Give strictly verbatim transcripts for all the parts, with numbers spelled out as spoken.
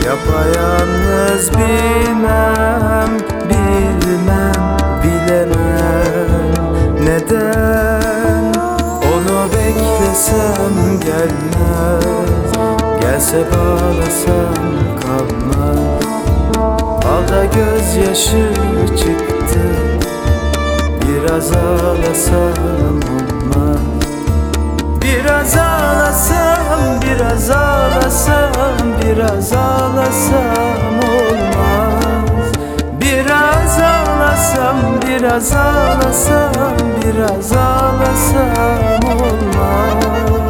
Yapayalnız bilmem, bilmem, bilemem neden onu beklesem gelmez, gelse bağlasam kalmaz. Balda gözyaşı çıktı, biraz ağlasam olmaz. Biraz ağlasam, biraz ağlasam, biraz ağlasam olmaz. Biraz ağlasam, biraz ağlasam, biraz ağlasam olmaz.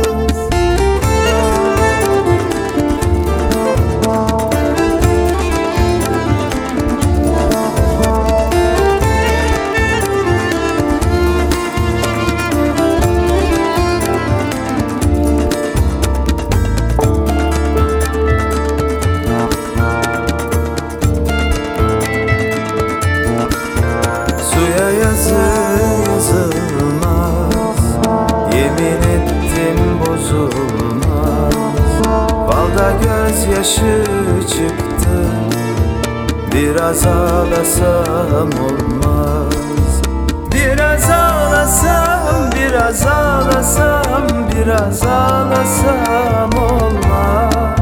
Yazı yazılmaz, yemin ettim bozulmaz. Balda gözyaşı çıktı, biraz ağlasam olmaz. Biraz ağlasam, biraz ağlasam, biraz ağlasam olmaz.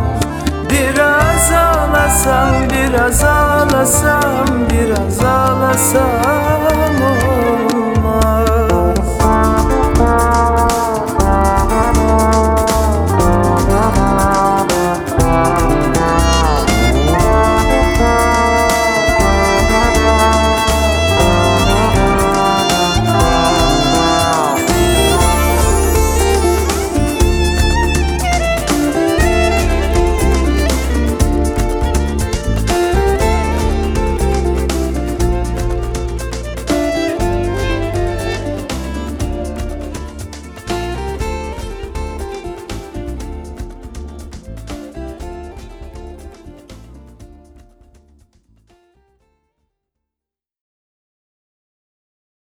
Biraz ağlasam, biraz ağlasam, biraz ağlasam